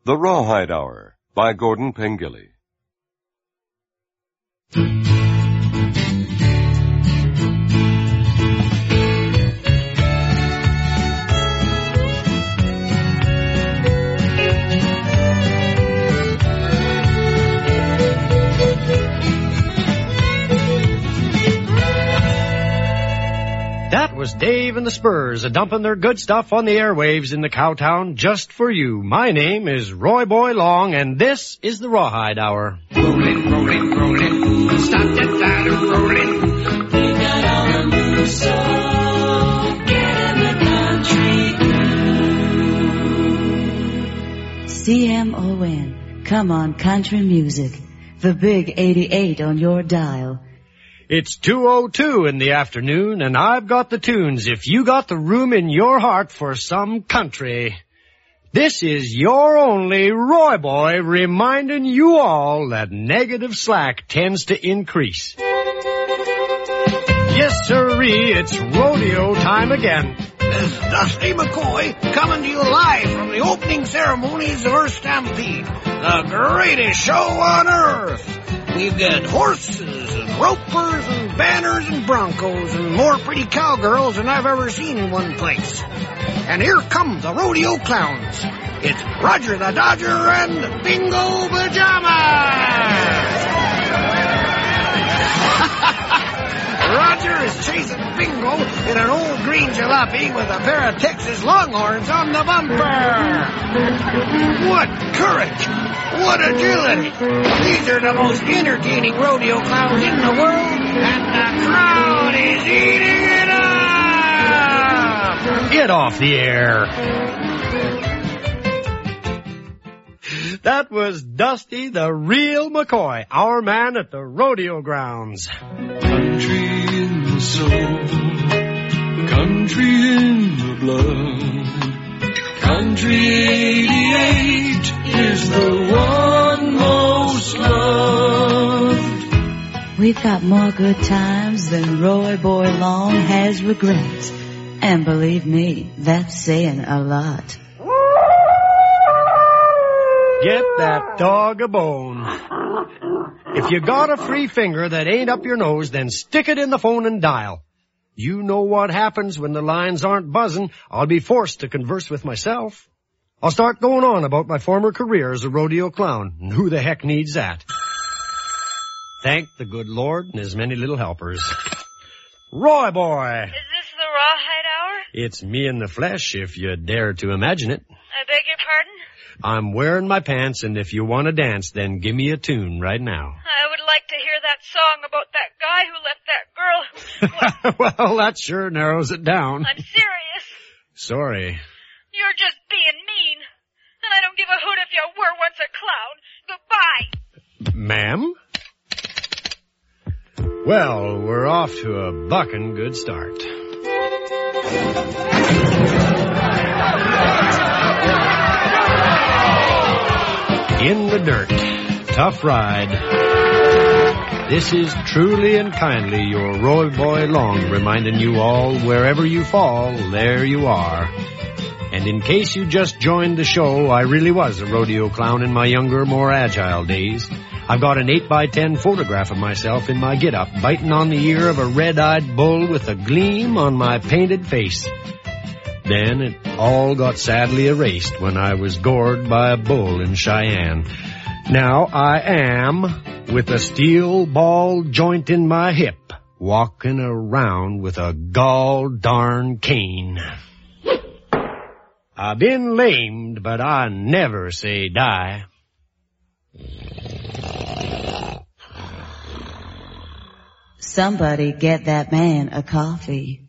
The Rawhide Hour by Gordon Pengilly. That was Dave and the Spurs a-dumping their good stuff on the airwaves in the Cowtown just for you. My name is Roy Boy Long, and this is the Rawhide Hour. Rollin', rollin', rollin', stop that ladder rollin'. We got all the moves, so get in the country. CMON, come on country music, the big 88 on your dial. It's 2:02 in the afternoon, and I've got the tunes if you got the room in your heart for some country. This is your only Roy Boy reminding you all that negative slack tends to increase. Yes, sirree, it's rodeo time again. This is Dusty McCoy coming to you live from the opening ceremonies of Earth Stampede, the greatest show on earth. We've got horses and ropers and banners and broncos and more pretty cowgirls than I've ever seen in one place. And here come the rodeo clowns. It's Roger the Dodger and Bingo Pajamas! Roger is chasing Bingo in an old green jalopy with a pair of Texas Longhorns on the bumper. What courage! What agility! These are the most entertaining rodeo clowns in the world, and the crowd is eating it up! Get off the air. That was Dusty the Real McCoy, our man at the rodeo grounds. Country in the soul, country in the blood. Country 88 is the one most loved. We've got more good times than Roy Boy Long has regrets. And believe me, that's saying a lot. Get that dog a bone. If you got a free finger that ain't up your nose, then stick it in the phone and dial. You know what happens when the lines aren't buzzing. I'll be forced to converse with myself. I'll start going on about my former career as a rodeo clown, and who the heck needs that? Thank the good Lord and his many little helpers. Roy Boy! Is this the Rawhide Hour? It's me in the flesh, if you dare to imagine it. I beg your pardon? I'm wearing my pants, and if you want to dance, then give me a tune right now. I would like to hear that song about that guy who left that girl. Well, that sure narrows it down. I'm serious. Sorry. You're just being mean. And I don't give a hoot if you were once a clown. Goodbye. Ma'am? Well, we're off to a bucking good start. In the dirt. Tough ride. This is truly and kindly your Roy Boy Long reminding you all, wherever you fall, there you are. And in case you just joined the show, I really was a rodeo clown in my younger, more agile days. I've got an 8x10 photograph of myself in my get-up, biting on the ear of a red-eyed bull with a gleam on my painted face. Then it all got sadly erased when I was gored by a bull in Cheyenne. Now I am, with a steel ball joint in my hip, walking around with a gall darn cane. I've been lamed, but I never say die. Somebody get that man a coffee.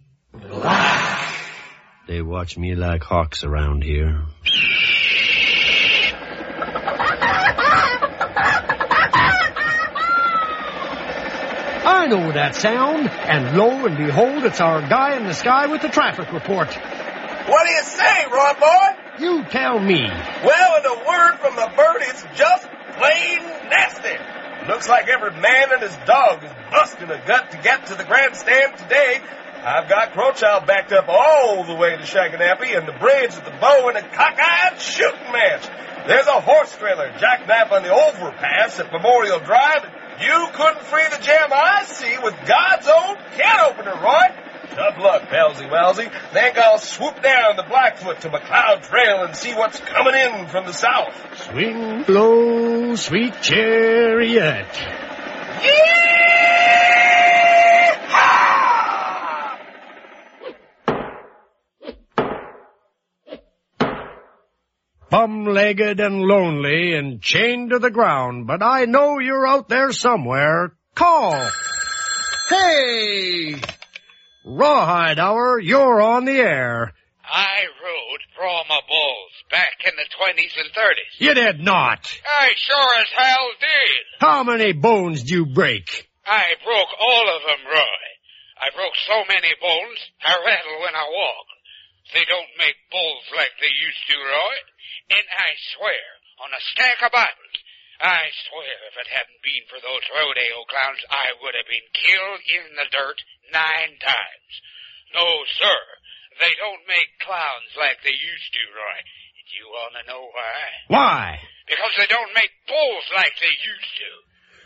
They watch me like hawks around here. I know that sound, and lo and behold, it's our guy in the sky with the traffic report. What do you say, Roy Boy? You tell me. Well, in a word from the bird, it's just plain nasty. Looks like every man and his dog is busting a gut to get to the grandstand today. I've got Crochow backed up all the way to Shackanappy and the bridge at the bow in a cockeyed shooting match. There's a horse trailer jackknife on the overpass at Memorial Drive. You couldn't free the jam I see with God's own can opener, Roy. Tough luck, Palsy Walsy. Think I'll swoop down the Blackfoot to McLeod Trail and see what's coming in from the south. Swing low, sweet chariot. Bum-legged and lonely and chained to the ground, but I know you're out there somewhere. Call. Hey! Rawhide Hour, you're on the air. I rode Brahma bulls back in the 20s and 30s. You did not. I sure as hell did. How many bones did you break? I broke all of them, Roy. I broke so many bones, I rattle when I walk. They don't make bulls like they used to, Roy. And I swear, on a stack of Bibles, I swear if it hadn't been for those rodeo clowns, I would have been killed in the dirt 9 times. No, sir, they don't make clowns like they used to, Roy. And you want to know why? Why? Because they don't make bulls like they used to.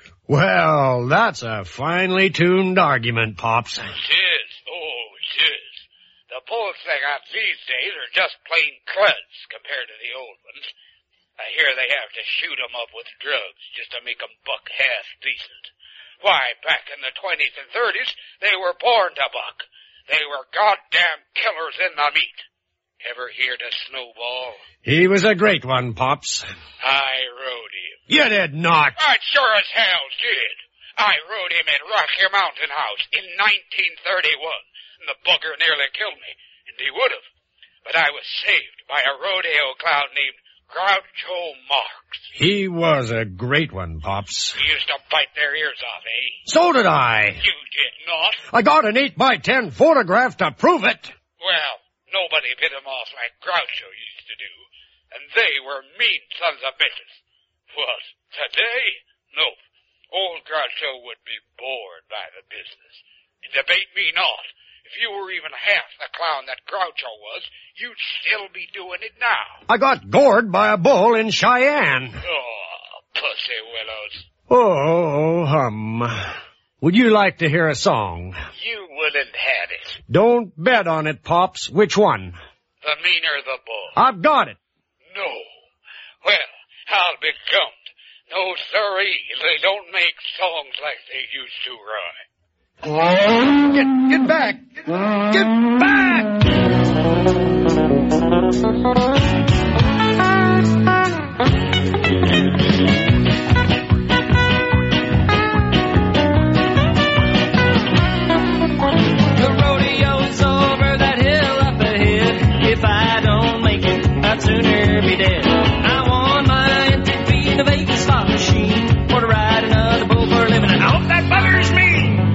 Well, that's a finely tuned argument, Pops. It is. Oh, it is. The bulls they got these days are just plain cruds compared to the old ones. I hear they have to shoot 'em up with drugs just to make 'em buck half decent. Why, back in the 20s and 30s, they were born to buck. They were goddamn killers in the meat. Ever hear the Snowball? He was a great one, Pops. I rode him. You did not. I sure as hell did. I rode him at Rocky Mountain House in 1931. And the bugger nearly killed me, and he would have. But I was saved by a rodeo clown named Groucho Marx. He was a great one, Pops. He used to bite their ears off, eh? So did I. You did not. I got an 8x10 photograph to prove it. Well, nobody bit him off like Groucho used to do. And they were mean sons of bitches. What, today? Nope. Old Groucho would be bored by the business. And debate me not. If you were even half the clown that Groucho was, you'd still be doing it now. I got gored by a bull in Cheyenne. Oh, pussy willows. Oh, Would you like to hear a song? You wouldn't have it. Don't bet on it, Pops. Which one? The meaner the bull. I've got it. No. Well, I'll be gummed. No, sirree, they don't make songs like they used to, Roy. Get back! Get back! The rodeo is over, that hill up ahead. If I don't make it, I'd sooner be dead. I want my entry fee in the Vegas slot machine for to ride another bull for a living, and I hope that buggers me.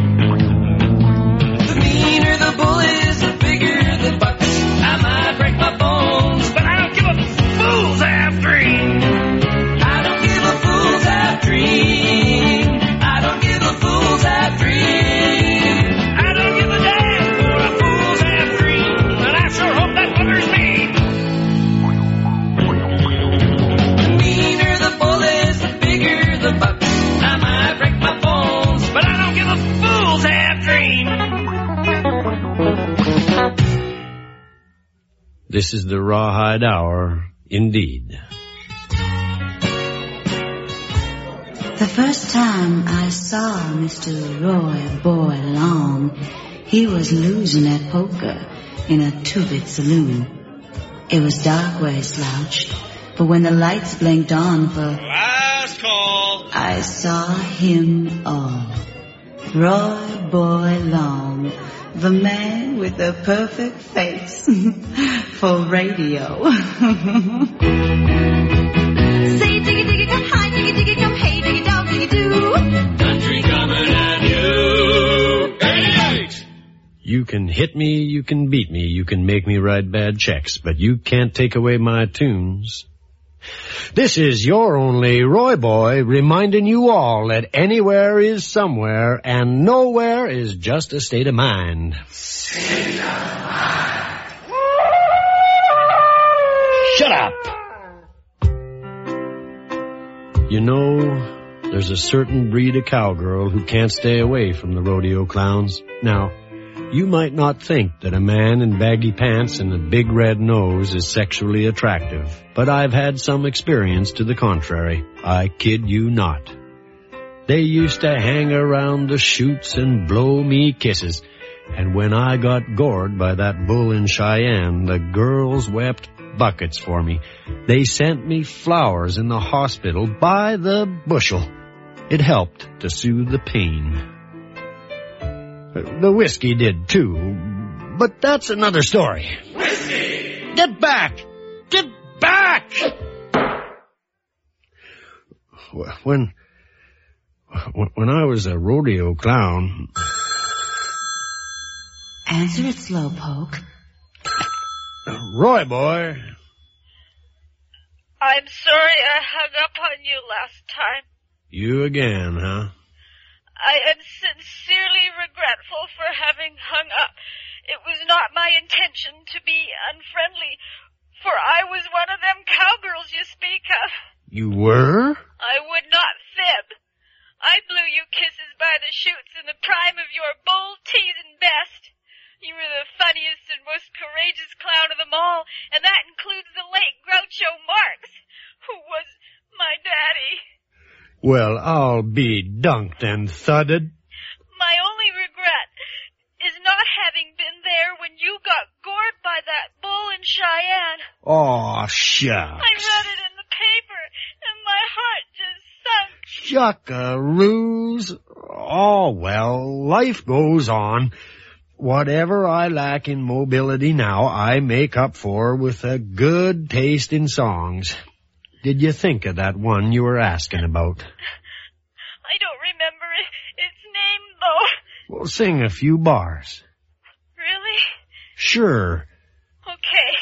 The meaner the bull is, the bigger the bucks. I might break my bones, but I don't give a fool's half dream. I don't give a fool's half dream. I don't give a fool's half dream. I don't give a damn for a fool's half dream, and I sure hope that buggers me. The meaner the bull is, the bigger the bucks. I might break my bones, but I don't give a fool's half dream. This is the Rawhide Hour, indeed. The first time I saw Mr. Roy Boy Long, he was losing at poker in a two-bit saloon. It was dark where he slouched, but when the lights blinked on for Last call. I saw him all. Roy Boy Long, the man with the perfect face for radio. Say diggy diggy come high, diggy diggy come hey, diggy dog diggy do. Country coming at you. 88. You can hit me, you can beat me, you can make me write bad checks, but you can't take away my tunes. This is your only Roy Boy reminding you all that anywhere is somewhere and nowhere is just a state of mind. State of mind. Shut up! You know, there's a certain breed of cowgirl who can't stay away from the rodeo clowns. Now, you might not think that a man in baggy pants and a big red nose is sexually attractive, but I've had some experience to the contrary. I kid you not. They used to hang around the chutes and blow me kisses, and when I got gored by that bull in Cheyenne, the girls wept buckets for me. They sent me flowers in the hospital by the bushel. It helped to soothe the pain. The whiskey did too, but that's another story. Whiskey! Get back! Get back! When I was a rodeo clown... Answer it, Slowpoke. Roy Boy. I'm sorry I hung up on you last time. You again, huh? I am sincerely regretful for having hung up. It was not my intention to be unfriendly, for I was one of them cowgirls you speak of. You were? I would not fib. I blew you kisses by the chutes in the prime of your bold teasing best. You were the funniest and most courageous clown of them all, and that includes the late Groucho Marx, who was my daddy. Well, I'll be dunked and thudded. My only regret is not having been there when you got gored by that bull in Cheyenne. Aw, shucks. I read it in the paper, and my heart just sunk. Shuckaroos. Oh, well, life goes on. Whatever I lack in mobility now, I make up for with a good taste in songs. Did you think of that one you were asking about? I don't remember its name, though. Well, sing a few bars. Really? Sure. Okay.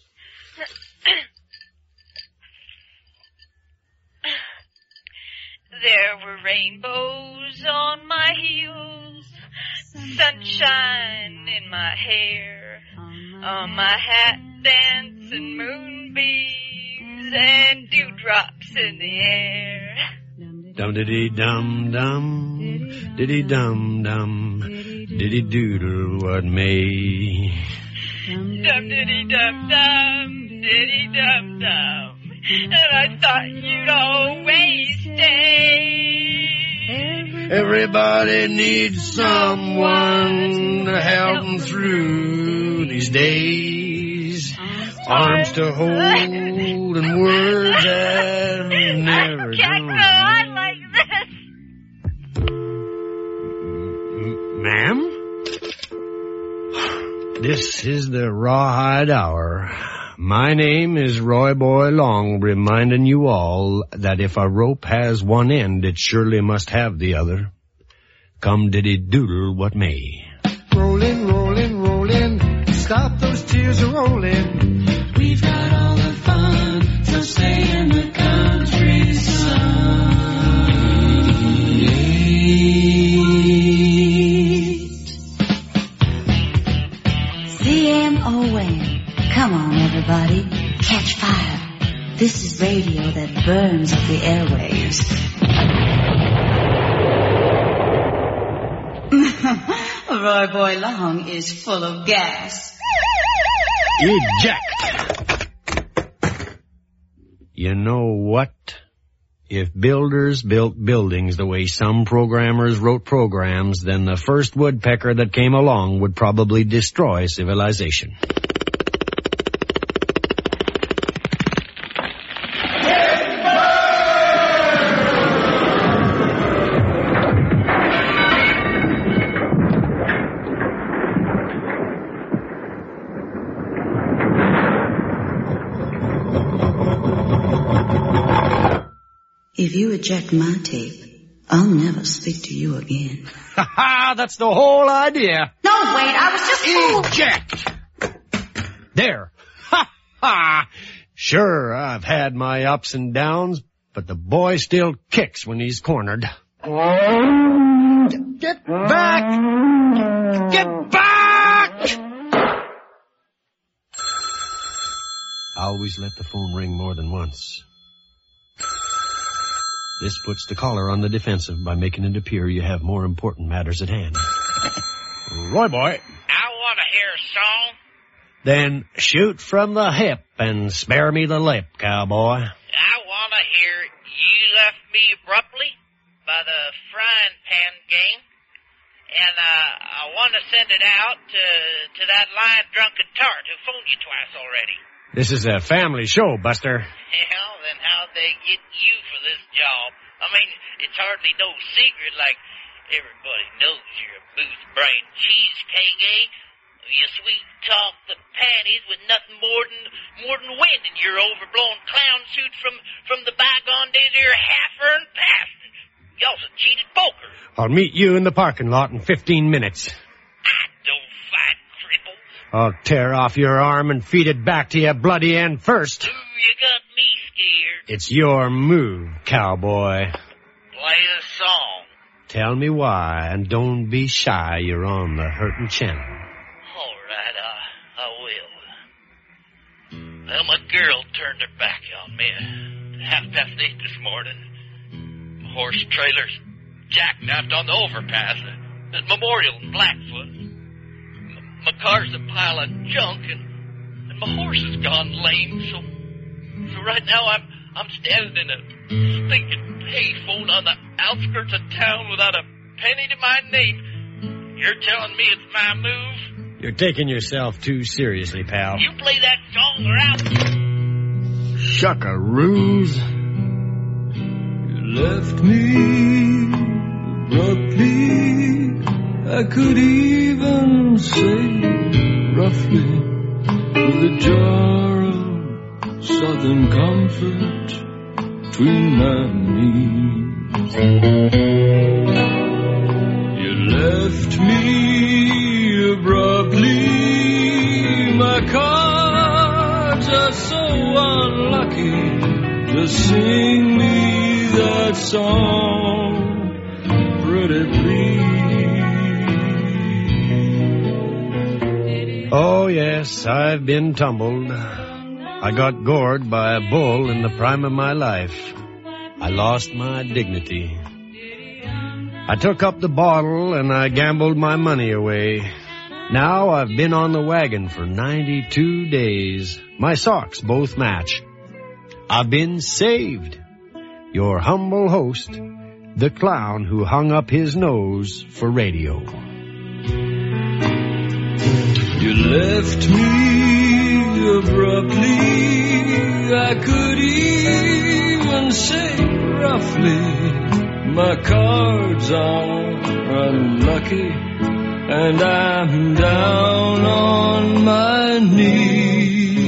There were rainbows on my heels, sunshine in my hair, on my hat dancing moonbeams and dewdrops in the air. Dum-diddy-dum-dum, diddy-dum-dum, diddy-doodle what may. Dum-diddy-dum-dum, diddy-dum-dum, and I thought you'd always stay. Everybody needs someone to help them through these days. Arms to hold and words that never Can't go on like this. Ma'am? This is the Rawhide Hour. My name is Roy Boy Long, reminding you all that if a rope has one end, it surely must have the other. Come diddy-doodle what may. Rolling, rolling, rolling, stop those tears a-rolling. We've got all the fun, so stay in the country sun. CMON. Come on, everybody. Catch fire. This is radio that burns up the airwaves. Roy Boy Long is full of gas. Eject! You know what? If builders built buildings the way some programmers wrote programs, then the first woodpecker that came along would probably destroy civilization. If you eject my tape, I'll never speak to you again. Ha ha! That's the whole idea. No, wait, I was just... Eject! There. Ha ha! Sure, I've had my ups and downs, but the boy still kicks when he's cornered. Get back! Get back! Always let the phone ring more than once. This puts the caller on the defensive by making it appear you have more important matters at hand. Roy boy. I want to hear a song. Then shoot from the hip and spare me the lip, cowboy. I want to hear You Left Me Abruptly by the Frying Pan Gang. And I want to send it out to that lying drunken tart who phoned you twice already. This is a family show, Buster. Well, then how'd they get you for this job? I mean, it's hardly no secret, like everybody knows you're a booth-brained cheesecake, eh? You sweet-talk the panties with nothing more than wind in your overblown clown suit from the bygone days of your half-earned past. You also cheated poker. I'll meet you in the parking lot in 15 minutes. I don't fight cripples. I'll tear off your arm and feed it back to you bloody end first. Ooh, you got me scared. It's your move, cowboy. Play a song. Tell me why, and don't be shy. You're on the hurtin' channel. All right, I will. Well, my girl turned her back on me at 8:30 this morning. Horse trailers jackknifed on the overpass at Memorial and Blackfoot. My car's a pile of junk, and my horse has gone lame, so right now I'm standing in a stinking payphone on the outskirts of town without a penny to my name. You're telling me it's my move? You're taking yourself too seriously, pal. You play that song or I'll... Shuckaroos. You left me abruptly. I could even say roughly, with a jar of southern comfort between my knees. You left me abruptly. My cards are so unlucky to sing me that song, Pretty Please. Oh, yes, I've been tumbled. I got gored by a bull in the prime of my life. I lost my dignity. I took up the bottle and I gambled my money away. Now I've been on the wagon for 92 days. My socks both match. I've been saved. Your humble host, the clown who hung up his nose for radio. You left me abruptly. I could even say roughly, my cards are unlucky, and I'm down on my knees.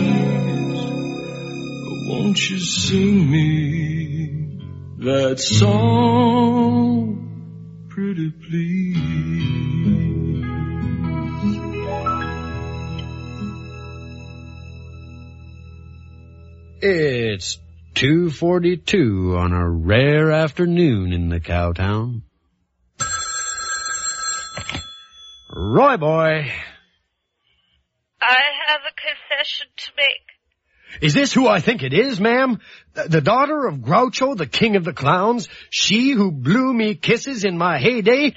Won't you sing me that song, Pretty Please? It's 2:42 on a rare afternoon in the cowtown. Roy boy. I have a confession to make. Is this who I think it is, ma'am? The daughter of Groucho, the king of the clowns? She who blew me kisses in my heyday?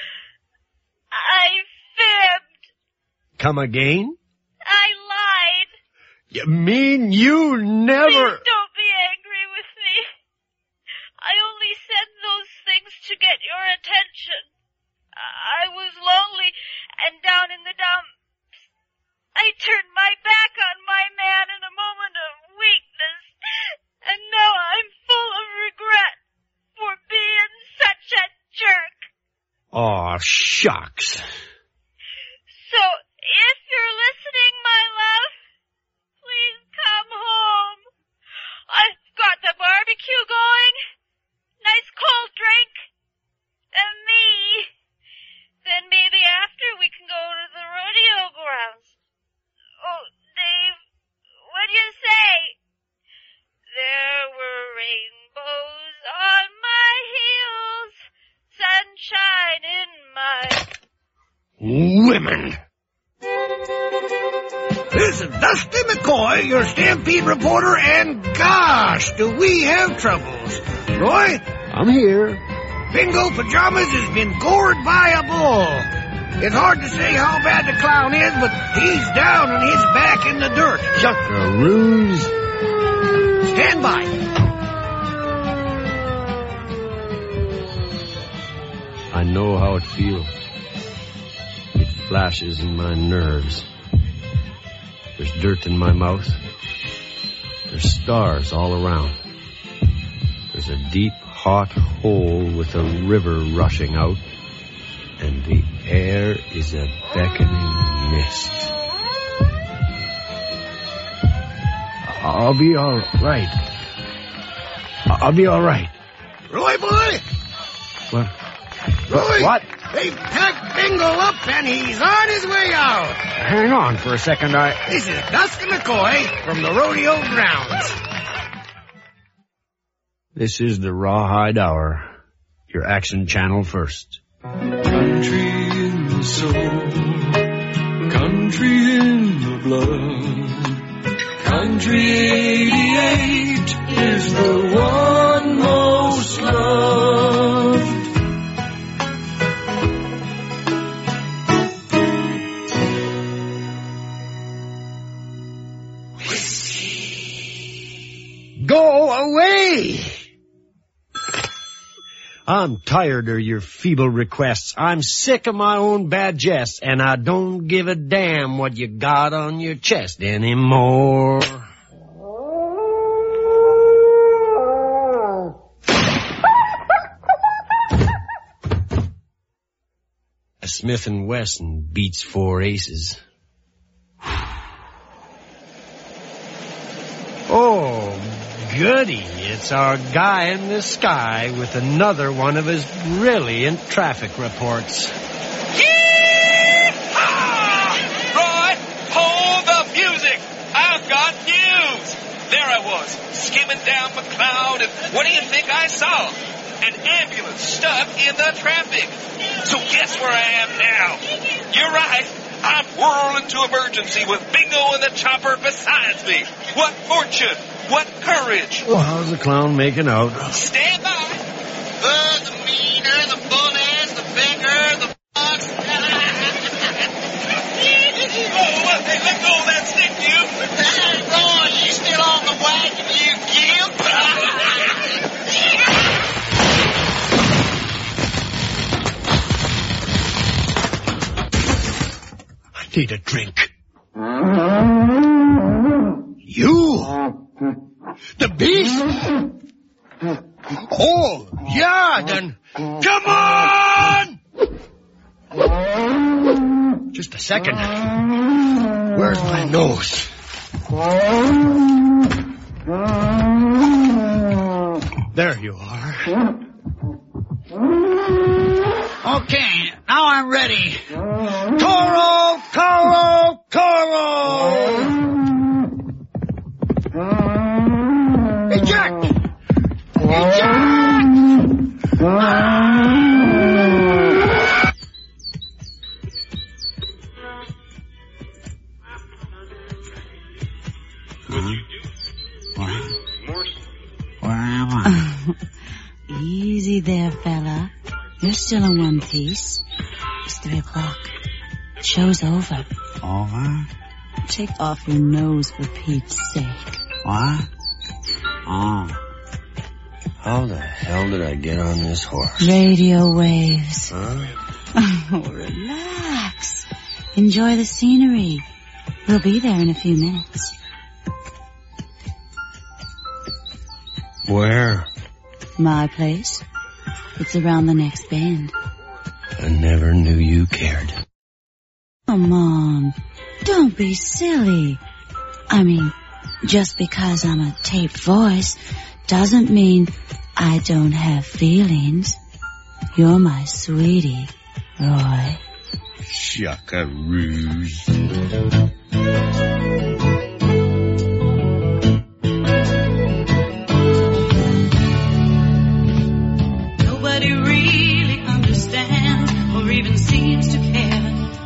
I fibbed. Come again? I lied. You mean you never... Please don't be angry with me. I only said those things to get your attention. I was lonely and down in the dumps. I turned my back on my man in a moment of weakness, and now I'm full of regret for being such a jerk. Aw, shucks. So, if you're listening, my love, please come home. I've got the barbecue going, nice cold drink, and me. Then maybe after we can go to the rodeo grounds. Oh, Dave, what do you say? women. This is Dusty McCoy, your Stampede reporter, and gosh, do we have troubles. Roy? I'm here. Bingo Pajamas has been gored by a bull. It's hard to say how bad the clown is, but he's down on his back in the dirt. Chuckaroos. Stand by. I know how it feels. It flashes in my nerves. There's dirt in my mouth. There's stars all around. There's a deep, hot hole with a river rushing out, and the air is a beckoning mist. I'll be all right. I'll be all right. Roy boy! What? Roy! What? They've packed Bingo up and he's on his way out. Hang on for a second, This is Dusty McCoy from the rodeo grounds. This is the Rawhide Hour. Your action channel first. Country in the soul, country in the blood. Country 88 is the one most loved. Go away! I'm tired of your feeble requests. I'm sick of my own bad jests, and I don't give a damn what you got on your chest anymore. A Smith & Wesson beats 4 aces. Oh, goody. It's our guy in the sky with another one of his brilliant traffic reports. Yee-haw! Roy, hold the music. I've got news. There I was, skimming down McLeod, and what do you think I saw? An ambulance stuck in the traffic. So guess where I am now? You're right. I'm whirling to emergency with Bingo and the chopper beside me. What fortune! What courage! Well, how's the clown making out? Stand by. The meaner, the bullies, the bigger, the fox. Oh, what? Hey, let go of that stick, you. Hey, Roy, you still on the wagon, you gimp? I need a drink. You? The beast? Oh, yeah, then come on! Just a second. Where's my nose? There you are. Okay, now I'm ready. Toro, Toro, Toro! Eject! Eject! Where am I? Easy there, fella. You're still in one piece. It's 3 o'clock. Show's over. Over? Take off your nose for Pete's sake. What? Oh. How the hell did I get on this horse? Radio waves. Huh? Oh, relax. Enjoy the scenery. We'll be there in a few minutes. Where? My place. It's around the next bend. I never knew you cared. Come on. Don't be silly. I mean, just because I'm a taped voice doesn't mean I don't have feelings. You're my sweetie, Roy. Chuckaroos. Nobody really understands or even seems to care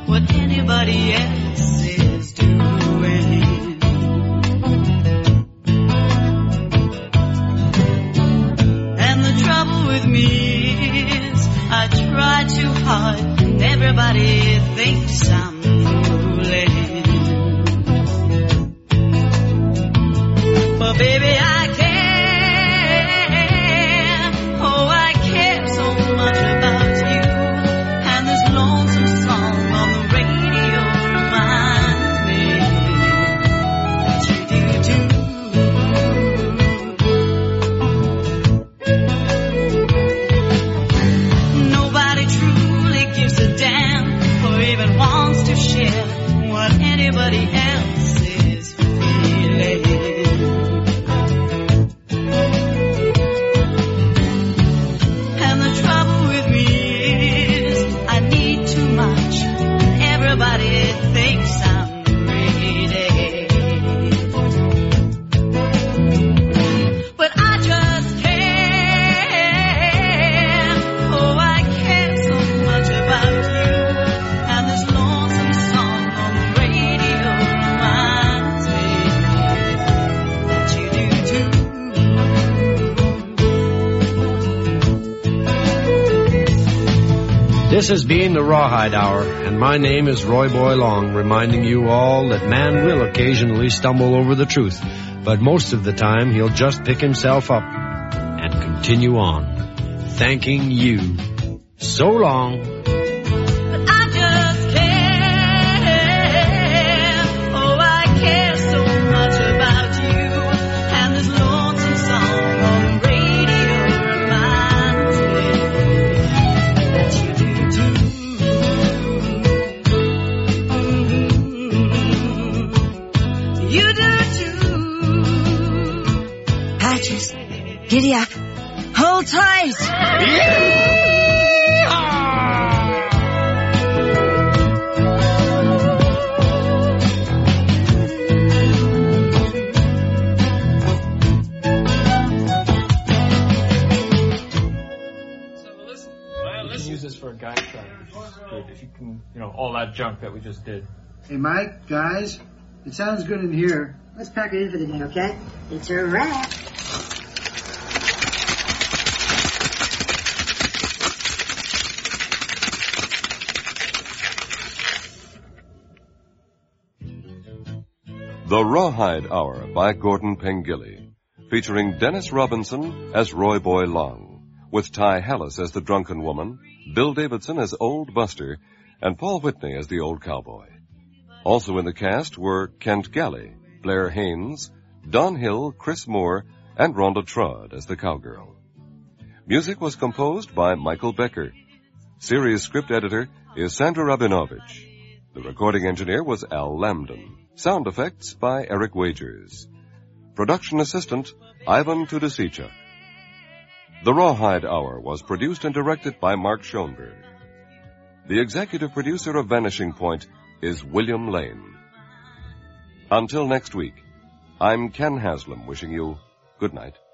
else's feeling. And the trouble with me is I need too much. Everybody thinks I'm greedy, but I just can't. Oh, I care so much about you. And this lonesome song on the radio reminds me that you do too. This has been the Rawhide Hour, and my name is Roy Boy Long, reminding you all that man will occasionally stumble over the truth, but most of the time he'll just pick himself up and continue on, thanking you. So long. But I just can't. Oh, I care so much about you. And this lonesome song on the radio reminds me that you do too. You do too. Patches, giddy up. Hold tight. Use this for a guide shot, which is good. If you can, all that junk that we just did. Hey, Mike, guys, it sounds good in here. Let's pack it in for the day, okay? It's a wrap. The Rawhide Hour by Gordon Pengilly, featuring Dennis Robinson as Roy Boy Long, with Ty Hallis as the drunken woman, Bill Davidson as Old Buster, and Paul Whitney as the old cowboy. Also in the cast were Kent Galley, Blair Haynes, Don Hill, Chris Moore, and Rhonda Trud as the cowgirl. Music was composed by Michael Becker. Series script editor is Sandra Rabinovich. The recording engineer was Al Lambden. Sound effects by Eric Wagers. Production assistant, Ivan Tudosichuk. The Rawhide Hour was produced and directed by Mark Schoenberg. The executive producer of Vanishing Point is William Lane. Until next week, I'm Ken Haslam wishing you good night.